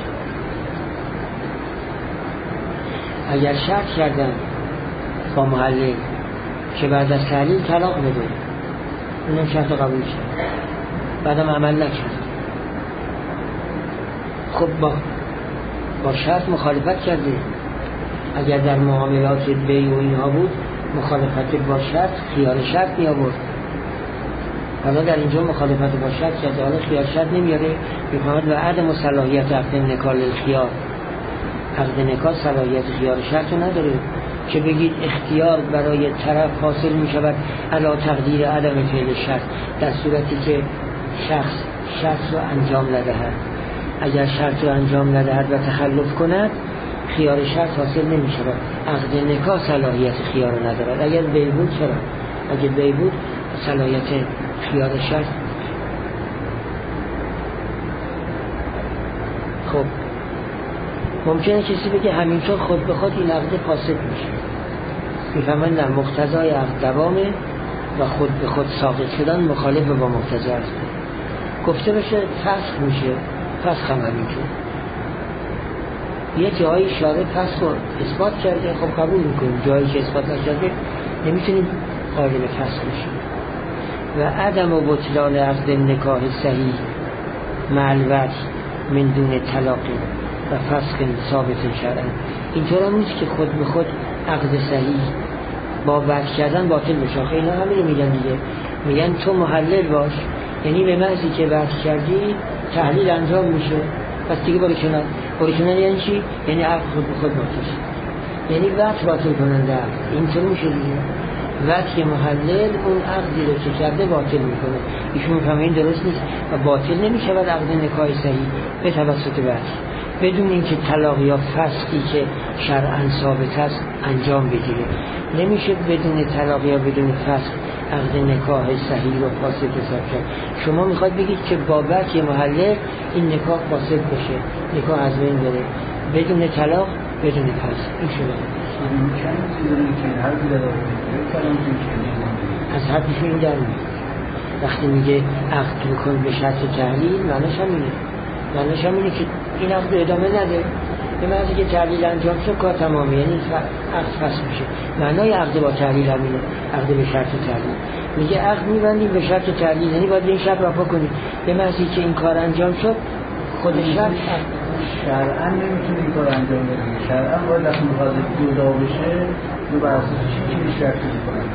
اگر شرط کردن با محلل که بعد از تحلیل طلاق بده، اونم شرط قبول شد، بعدم عمل نکرد، خب با شرط مخالفت کرده. اگر در معاملات بیع و اینها بود مخالفت با شرط خیار شرط می آورد. حالا در اینجا مخالفت با شرط کرده، حالا خیار شرط نمیاره، میفهمد و عدم صلاحیت عقد نکال الخیار. عقد نکال صلاحیت خیار شرط نداره که بگید اختیار برای طرف حاصل می شود علی تقدیر عدم فعل شرط، در صورتی که شخص شرط رو انجام ندهد. اگر شرط رو انجام ندهد و تخلف کند خیار شرط حاصل نمی شود. عقد نکاح صلاحیت خیار ندارد. اگر بیع بود چرا؟ اگر بیع بود صلاحیت خیار شرط. خب ممکنه کسی بگه همینطور خود به خود این عقد فاسد میشه. میفهمن نه، مقتضای عقد دوامه و خود به خود ساقط شدن مخالف با مقتضای عقد. گفته بشه فسخ میشه، فسخ هم همینطور. یه جایی شارع فسخ رو اثبات کرده، خب قبول میکنیم. جایی که اثبات نکرده نمیتونیم قائل به فسخ بشیم. و عدم و بطلان عقد نکاح صحیح معلوت من دون طلاقی و فسخ ثابت شرعا. اینطور هم نیست که خود به خود عقد صحیح با وقت کردن باطل بشه. اینا همین میگن دیگه، میگن تو محلل باش، یعنی به محضی که وقت کردی تحلیل انجام میشه، پس دیگه باری کنن یعنی چی؟ یعنی عقد خود به خود باطل شد، یعنی وقت باطل کننده عقد. اینطور میشه دیگه، وقت که محلل اون عقدی رو که کرده باطل میکنه. ایشون میفهمه این درست نیست و باطل نمیشه بعد عقد نکاح صحیح به توسط وقت بدون اینکه طلاق یا فسخی که شرعاً ثابت است انجام بگیره. نمیشه بدون طلاق یا بدون فسخ عقد نکاح صحیح رو فاسد حساب کرد. شما میخواد بگید که بابت محلل این نکاح فاسد بشه، نکاح از بین بره بدون طلاق بدون فسخ. این شده از حرفشون این در میاد. وقتی میگه عقد بکن به شرط تحلیل، معنیش همینه که این عقد ادامه نده، به معنی که تحلیل انجام شد کار تمامه، یعنی عقد فسخ میشه. معنای عقد با تحلیل همینه، عقد به شرط تحلیل. میگه عقد میبندیم به شرط تحلیل، یعنی باید این شرط وفا کنید. به معنی که این کار انجام شد خود شرط شرعاً نمیتونه این کار انجام بده. شرعاً باید وقتی میخواد جدا بشه رو بر اساس چی شرط میکنن؟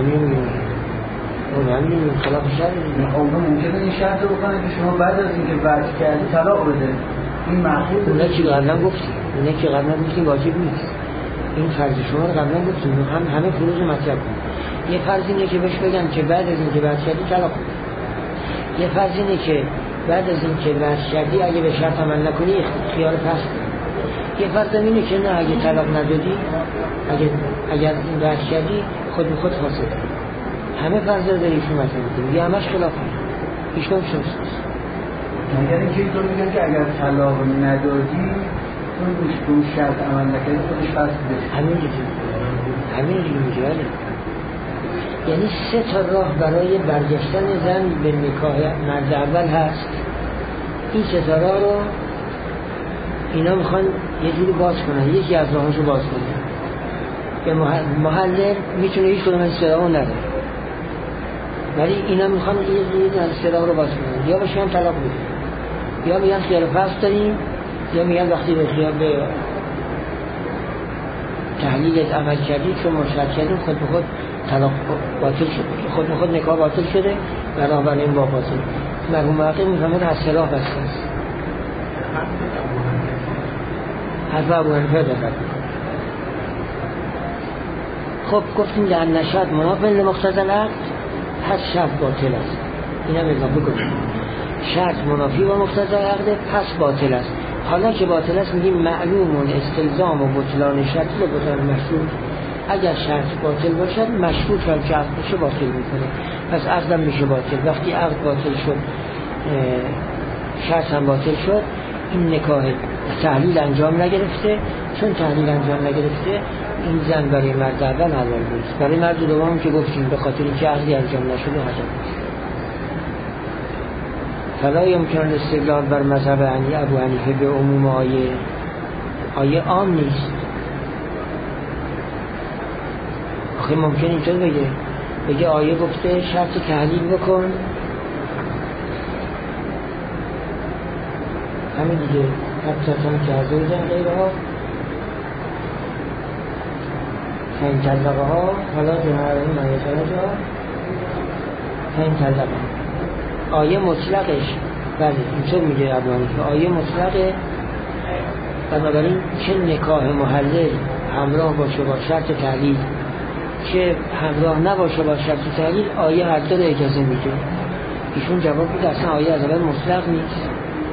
همین خلاف شرع دیگه. ممکنه این شرط رو بکنه که شما بعد از اینکه وجه کردی طلاق بده. این محفوظ اونا که قبلا گفتیم واجب نیست. این فرض شما رو قبلا گفتیم همه فروض مطرح کن. یه فرض اینه که بهش بگم که بعد از اینکه وجه کردی طلاق بده. یه فرض اینه که بعد از اینکه وجه کردی اگه به شرط عمل نکنی خیال پس کن. یه فرض اینه که نه اگه طلاق ندادی اگر این وجه کردی خود به خود حاصل کنی. همه فرض رو داری ایشون مطرح میکنی. یه همش خلاف ایشون شست مگر اینکه اینطور میگن که اگر طلاق ندادی اون شرط عمل نکردی خودش فاسد بشه. همین دیگه میگه. یعنی 3 تا راه برای برگشتن زن به نکاح مرد اول هست. این 3 تا راه رو اینا میخوان یه جوری باز کنن. یکی از راهاشو باز کنن که محلل میتونه هیچ کدوم از سراغ نداره، ولی اینا میخوان یه جوری از سراغ رو باز کنن. یا بشن طلاق بدن، یا میگن خیال فصل داریم، یا میگن وقتی به خیال به تحلیلت عمل کردی چون مشرک کردیم خود به خود طلاق باطل شده، خود به خود نکاح باطل شده و راه برای این با باطل. مرحوم محقق میفهمه از سلاح بسته است. حرف ابو حنیفه دقت. خب گفتیم در نشاط منافع لمقتضی العقد، پس شرط باطل است. اینا رو اضافه کنیم. شرط منافی و مقتضی العقد پس باطل است. حالا که باطل است میگیم معلوم استلزام و بطلان شرط و بطلان مشروط. اگر شرط باطل باشد مشروط هم که عقد بشه باطل میکنه، پس عقدم میشه باطل. وقتی عقد باطل شد شرط هم باطل شد. این نکاح تحلیل انجام نگرفته، چون تحلیل انجام نگرفته این زن برای مرد اول حلال نیست. برای مرد دوم که گفتیم به خاطر اینکه عقدی انجام نشده حلال نیست. فلا یمکن استدلال بر مذهب ابو حنیفه به عموم آیه عام نیست. آخه ممکن اینطور بگه آیه گفته شرط تحلیل بکن، همین دیگه حتی که از زن غیره ها فین طلقه ها حالا جنرالین آیه ها فین طلقه آیه مطلقش بله اینطور میگه ابو حنیفه آیه مطلقه. بنابراین چه نکاح محلل همراه باشه با شرط تحلیل چه همراه نباشه با شرط تحلیل آیه هر دو رو اجازه میده. ایشون جواب میده اصلا آیه از اول مطلق نیست.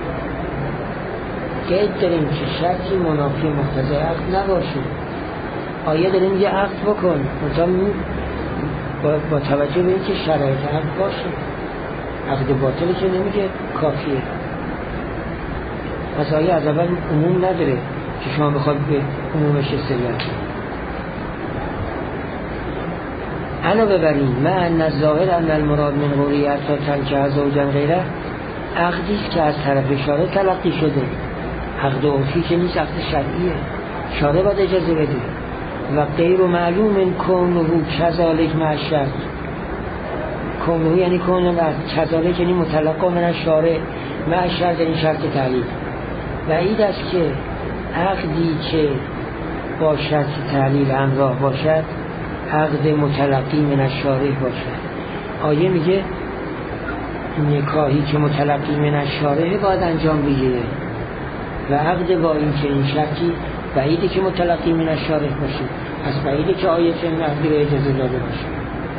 قید داریم که شرطی منافی مقتضی عقد نباشه. آیه داریم میگه عقد بکن با توجه به اینکه شرایط عقد باشه. عقد باطلی که نمیگه کافیه. پس آیه از اول عموم نداره که شما بخواد به عمومش استدلال کنید. علاوه بر این ما ان الظاهر ان المراد من قوله تنکح زوجا غیره عقدی است که از طرف شارع تلقی شده. عقد عرفی که نیست، عقد شرعیه. شارع باید اجازه بده. و غیر معلوم کونه کذالک مع الشرط. کونه یعنی کونه کذالک یعنی متلقا من الشارع مع الشرط یعنی شرط تعلیل. بعید است که عقدی که با شرط تعلیل همراه باشد عقد متلقی من الشارع باشد. آیه میگه نکاحی که متلقی من الشارع باید انجام بگیره و عقد با این که این شرطی بعیده که متلقی من الشارع باشه. پس بعیده که آیه چنین عقدی رو اجازه داده باشه.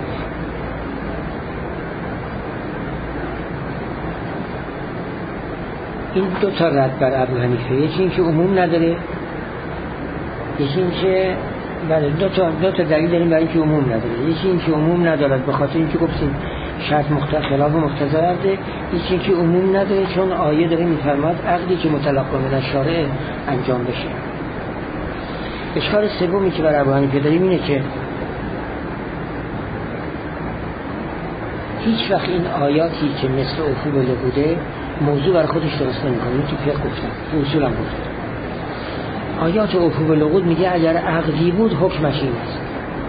این 2 تا رد بر ابو حنیفه، یکی این که عموم نداره، یکی این که بله دو تا دلیل داریم برای اینکه عموم نداره. یکی این که عموم ندارد به خاطر اینکه گفتیم شرط خلاف مقتضی عقده. یکی این که عموم نداره چون آیه داره میفرماد عقدی که متلقا من الشارع انجام بشه. اشکال سومی که برای ابو حنیفه داریم اینه که هیچ وقت این آیاتی که مثل عفو بوده موضوع برای خودش درست نمی‌کنه. این تو فقه گفتن اصول هم بود. آیات عفو بالعقود میگه اگر عقدی بود حکمش این است.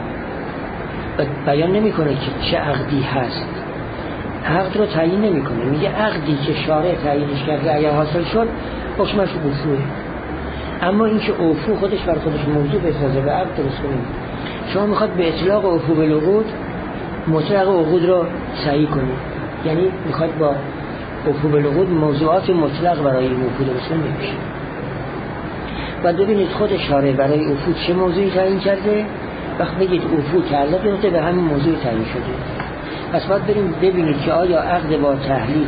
بیان نمیکنه که چه عقدی هست. عقد رو تعیین نمیکنه. میگه عقدی که شارع تعیینش کرده اگر حاصل شد حکمش اوفوه. اما این که اوفو خودش بر خودش موضوع بسازه و عقد درست کنید، شما میخواد به اطلاق اوفو بالعقود مطلق عقود رو صحیح کنید، یعنی میخواد با اوفو بالعقود موضوعات مطلق برای این اوفو درست نمیشه. و ببینید خود شارع برای اوفو چه موضوعی تعیین کرده. وقت بگید اوفو تعلق داشته به همین موضوع تعیین شده. پس باید بریم ببینید که آیا عقد با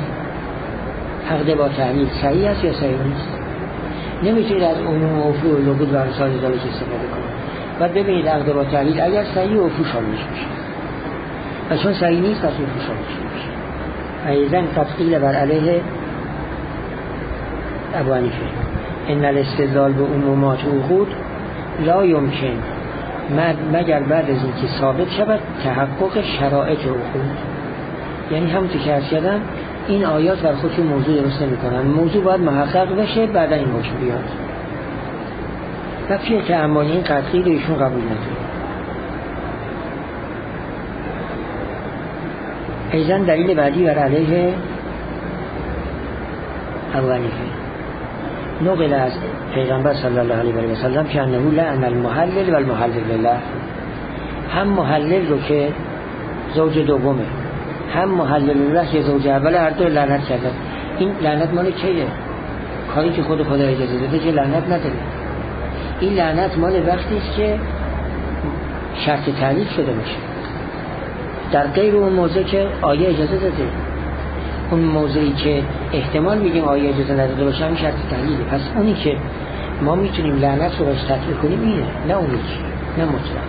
تحلیل صحیح است یا صحیح نیست. نمیتونید از عموم اوفو بالعقود و امثال ذالک استفاده کنید. باید ببینید عقد با تحلیل اگر صحیح اوفو شاملش میشه، و چون صحیح نیست پس اوفو شاملش نمیشه. ایضا قد قیل بر علیه ابو حنیفه ان الاستدلال به عمومات عقود لا یمکن مگر بعد از اینکه ثابت شود تحقق شرایط عقود. یعنی همونطور که عرض کردم این آیات بر خودشون موضوع درست نمی‌کنن، موضوع باید محقق بشه بعد این حکم بیاد. و فیه که اما این قطعی رو ایشون قبول نداره. ایضا دلیل بعدی بر علیه ابو حنیفه نقل از پیغمبر صلی الله علیه و سلم که انه لعن المحلل و المحلل له، هم محلل رو که زوج دومه هم محلل له که زوج اول هر دو لعنت کرده. این لعنت مال کیه؟ کاری که خود خدا اجازه داده که لعنت نداره. این لعنت مال وقتی است که شرط تعلیل شده باشه. در غیر اون موضوع که آیه اجازه داده، اون موضوعی که احتمال میگیم آیه اجازه نداده باشه همین شرط تعلیله. پس اونی که ما میتونیم لعنت رو باش تطبیق کنیم اینه، نه اونی که نه مطلق.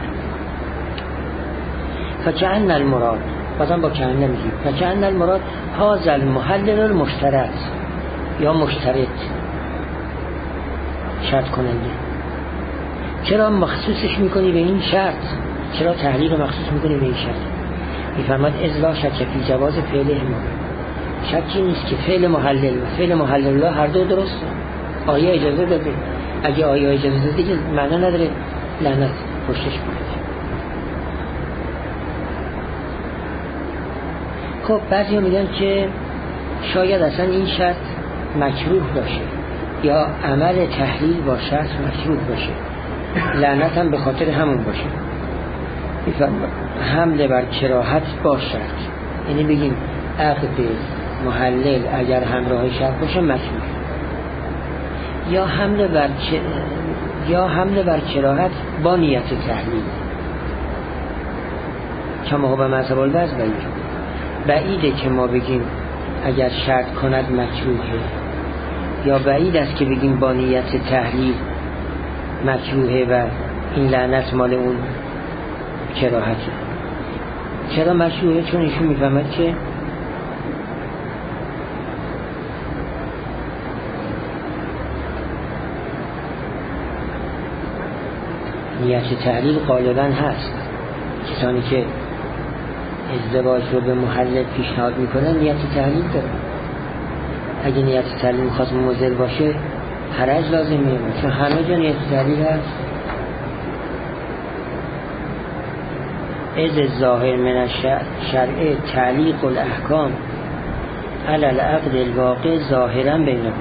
فکأن المراد بازم با کأن نمیگیم، فکأن المراد هذا المحلل المشترط یا مشترط شرط کننده. چرا مخصوصش میکنی به این شرط؟ چرا تحلیل رو مخصوص میکنی به این شرط؟ میفرماد ازلا شک فی جواز فعله ما، شکی نیست که فعل محلل و فعل محلل الله هر دو درسته. آیه اجازه داده، اگه آیه اجازه داده که معنا نداره لعنت پشتش کنید. خب بعضی ها میگن که شاید اصلا این شرط مکروه باشه یا عمل تحلیل با شرط مکروه باشه، لعنت هم به خاطر همون باشه. میفرماد حمله بر کراهت با شرط، یعنی بگیم عقد محلل اگر همراه شرط باشه مکروه، یا حمله بر کراهت با نیت تحلیل کما هو به مذهب الوضع بعیده که ما بگیم اگر شرط کند مکروهه، یا بعید است که بگیم با نیت تحلیل مکروهه و این لعنت مال اون کراهته. چرا مکروهه؟ چون ایشون میفهمد که نیت تحلیل غالبا هست. کسانی که ازدواج رو به محلل پیشنهاد میکنن نیت تحلیل داره. اگه نیت تحلیل میخواست مضر باشه حرج لازم میمونه، چون همه جا نیت تحلیل هست. از الظاهر من الشرع تعلیق الاحکام علی العقد الواقع ظاهرا بینهما.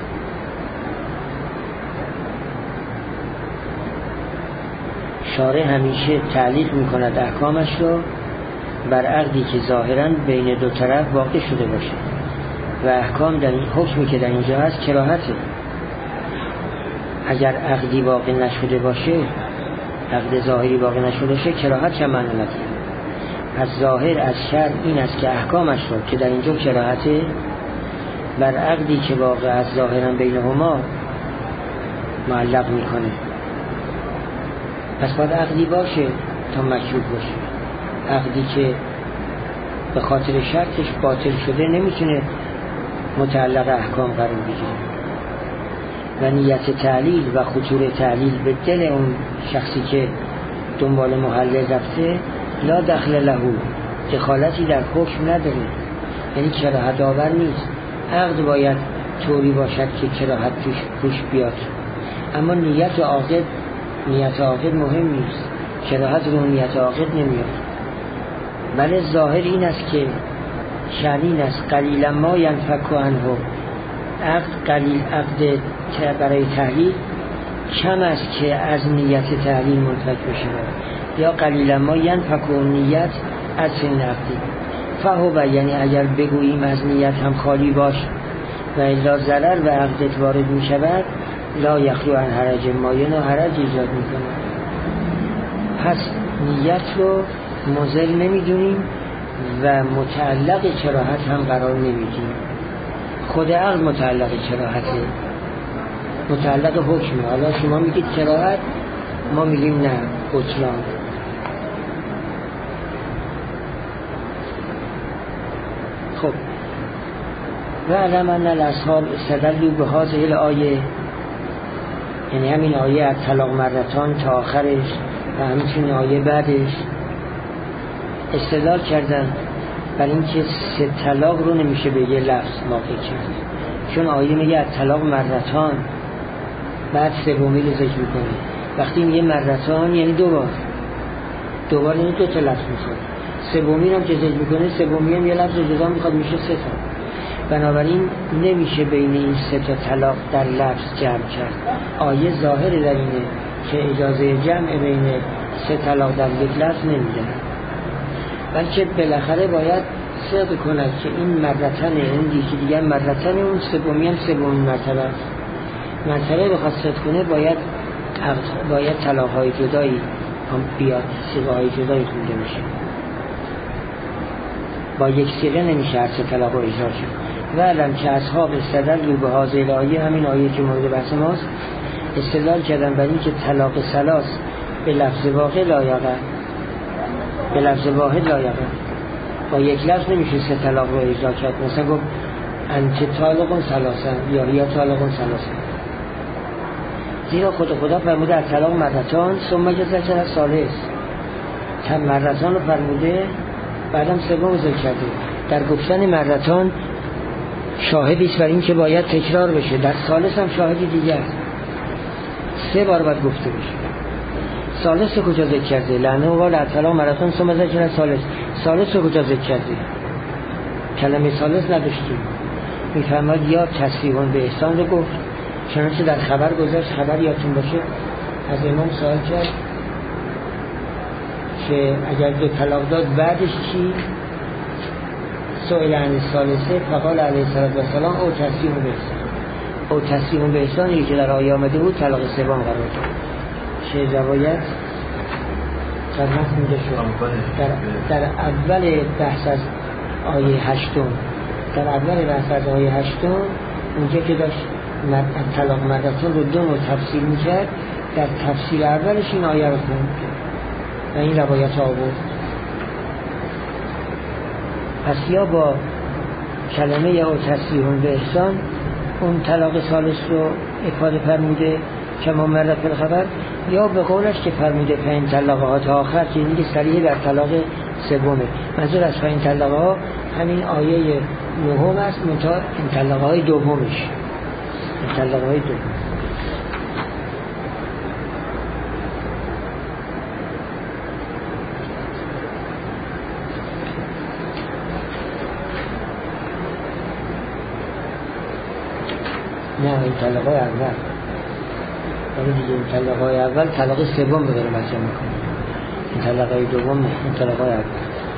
شارع همیشه تعلیق میکند احکامش رو بر عقدی که ظاهرا بین دو طرف واقع شده باشه و احکام در این حکمی که در اینجا هست کراهته. اگر عقدی واقع نشده باشه، عقد ظاهری واقع نشده باشه، کراهت چه معنی نداره. پس ظاهر از شرع این است که احکامش رو که در اینجا کراهته بر عقدی که واقع از ظاهرا بینهما معلق میکنه. پس باید عقدی باشه تا مشروط باشه. عقدی که به خاطر شرطش باطل شده نمیتونه متعلق احکام قرار بگیره. و نیت تعلیل و خطور تعلیل به دل اون شخصی که دنبال محلل رفته لا دخل له، دخالتی در حکم نداره، یعنی کراهت آور نیست. عقد باید طوری باشد که کراهت توش بیاد، اما نیت عاقد مهم نیست، کراهت رو نیت عاقد نمیاد. بله ظاهر این است که شرعین است قلیلا ما ینفک عنه عقد برای تحلیل کم است که از نیت تحلیل منفک بشه یا قلیلا ما ینفک نیت از این عقدی فهو، یعنی اگر بگوییم از نیت هم خالی باش و الا ضرر و عقدت وارد می شود لا یخلو عن حرج، مایه و حرج ایجاد می کنه. پس نیت رو مضل نمی دونیم و متعلق کراهت هم قرار نمیدیم. خود عقل متعلق کراهته، متعلق حکمه. حالا شما میگید کراهت، ما میگیم نه بطلان. خب و علم ان الاصحاب استدلوا بهذه الآیه، یعنی همین آیه از طلاق مرتان تا آخرش و همچنین آیه بعدش استدلال کردن برای اینکه 3 طلاق رو نمیشه به یه لفظ واقع کرد، چون آیه میگه از طلاق مرتان، بعد سومی رو ذکر میکنه. وقتی میگه مرتان یعنی دوبار یعنی 2 تا لفظ میخواد. سومی هم که ذکر میکنه، سومی هم یه لفظ جدا میخواد، میشه 3 تا. بنابراین نمیشه بین این 3 تا طلاق در لفظ جمع کرد. آیه ظاهر در اینه که اجازه جمع بین 3 طلاق در یک لفظ نمیده، بلکه بالاخره باید صدق کند که این مرتن، این دیگه مرتن، اون سومی هم سومین مرتبه است. مرتبه بخواد صدق کنه باید طلاق‌های جدایی هم بیاد، صیغه‌های جدایی خونده میشه. با یک صیغه نمیشه هر 3 طلاق رو اجرا شد. و علم که اصحاب استدلوا بهذه الآیه، همین آیه که مورد بحث ماست، استدلال کردن برای اینکه طلاق ثلاث به لفظ واقع لا یقع، به لفظ واحد لا یقع. با یک لفظ نمیشه 3 طلاق رو اجرا کرد. مثلا گفت انت طالق ثلاثا یا طالق ثلاثا، زیرا خدا فرموده از طلاق مرتان ثم جزا ثالث، مرتان رو فرموده بعدم سوم ذکر کرده. در گفتن مرتان شاهدی است برای این که باید تکرار بشه، در ثالث هم شاهدی دیگه است، 3 بار باید گفته بشه. ثالث رو کجا ذکر کرده؟ لعنه و قال طلاق مرتان ثم ذکر ثالث رو کجا ذکر کرده؟ کلمه ثالث نداشتیم. میفرماید یا تصریحون به احسان رو گفت، چنانچه در خبر گذاشت. خبر یادتون باشه از امام سوال کرد که اگر 2 طلاق داد بعدش چی؟ سئل عن الثالثه فقال علیه السلام او تصریح به احسان. او تصریح به احسانی که در آیه آمده بود طلاق سوم قرار داد. چه روایت در متن شد در اول بحث از آیه 8، در اول بحث از آیه 8 اونجا که داشت طلاق مرتان رو 2 نوع تفسیر میکرد، در تفسیر اولش این آیه رو خوند و این روایت آورد. پس یا با کلمه یا تصریحون به احسان اون طلاق ثالث رو افاده فرموده که ما مرد فی الخبر، یا به قولش که فرموده 5 طلاق ها تا آخر که دیگه صریح در طلاق سومه. منظور از 5 طلاق ها همین آیه 9 است، منتها این طلاق های دومش، این طلاق های دوم. نه این طلاقای اول، ولی دیگه این طلاقای اول طلاق سوم رو داره مطرح میکنه، این طلاقای دوم نه، این طلاقای اول.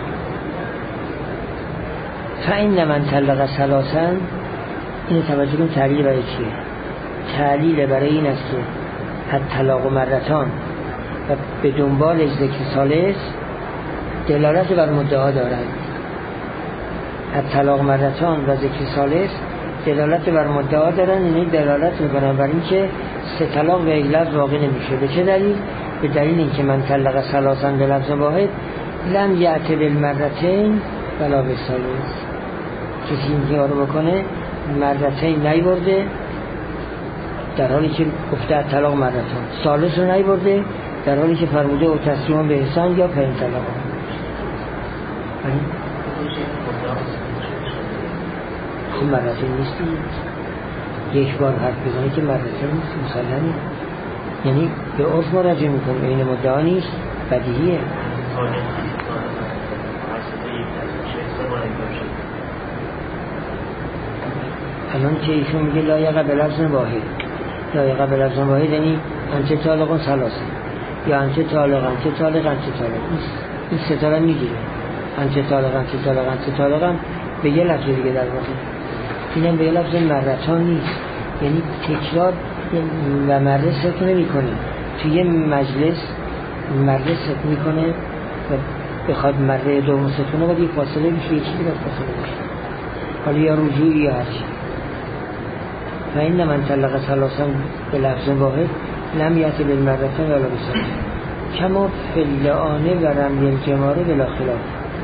فإن من طلق ثلاثا، این توجه کن تعلیل برای چیه؟ تعلیل برای این است که الطلاق مرتان و به دنبال ذکر ثالث دلالت بر مدعا دارد. الطلاق مرتان و ذکر ثالث دلالت بر مدعا دارن، یعنی دلالت میکنن بر این که 3 طلاق به یک لفظ واقع نمیشه. به چه دلیل؟ به دلیل اینکه من طلق ثلاثا به لفظ واحد لم یأت بالمرتین ولا بالثالث. کسی این کارو بکنه مرتین نیورده در حالی که گفته طلاق مرتان، ثالث رو نیورده در حالی که فرموده او تصریح به احسان یا 5 طلاق. خب مرتین نیستی، یک بار حرف بزنه که مرتین نیست، مسلمه، یعنی به عرف مراجعه میکنه، این مدعا نیست، بدیهیه. الان که ایشون میگه لا یقبل لفظ واحد، لا یقبل لفظ واحد یعنی انت طالقون ثلاثه یا انت طالق انت طالق انت طالق، این ستاره میگیره انت طالق انت طالق انت طالق به یه لفظ دیگه در واقع، اینم به یه لفظ مرتان نیست، یعنی تکرار و مره ست نمی‌کنه. توی یه مجلس مره ست میکنه و بخواد مره دوم ست کنه باید یه فاصله بشه، یه چیزی باید فاصله بشه، حالا یا رجوعی یا هرچی. و این من طلق ثلاثا به لفظ واحد لم یأتی بالمرتين ولا بثلاث کما فی اللعان و رمی الجمار بلا خلاف.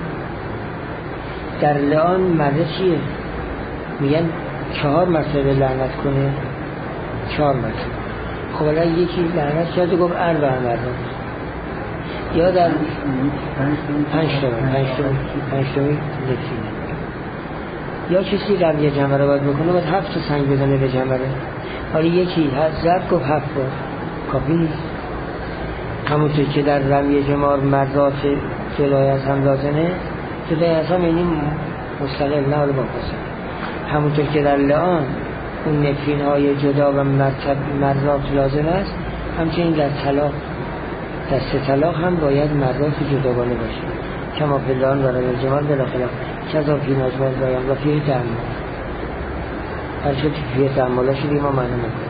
در لعان مره چیه؟ میگن 4 مرتبه لعنت کنه، 4 مرتبه. خب الان یکی لعنت کرده گفت 4 مرتبه، یا در 5 تا نفینه، یا کسی رمی جمره باید بکنه باید 7 تا سنگ بزنه به جمره. حالا یکی زد گفت 7 بار کافی نیست. همونطور که در رمی جمار مردات جدای از هم لازمه، جدای از هم یعنی مستقل نه حالا با فاصله. همونطور که در لعان اون نفرین های جدا و مردات لازم است، همچنین در طلاق دست طلاق هم باید مردات جداگانه باشه. کما فی اللعان و رمی الجمار بلا خلاف کذا فی مجمع البیان و فیه تعمل. هر چه فیه تعمل شدیم ما معنی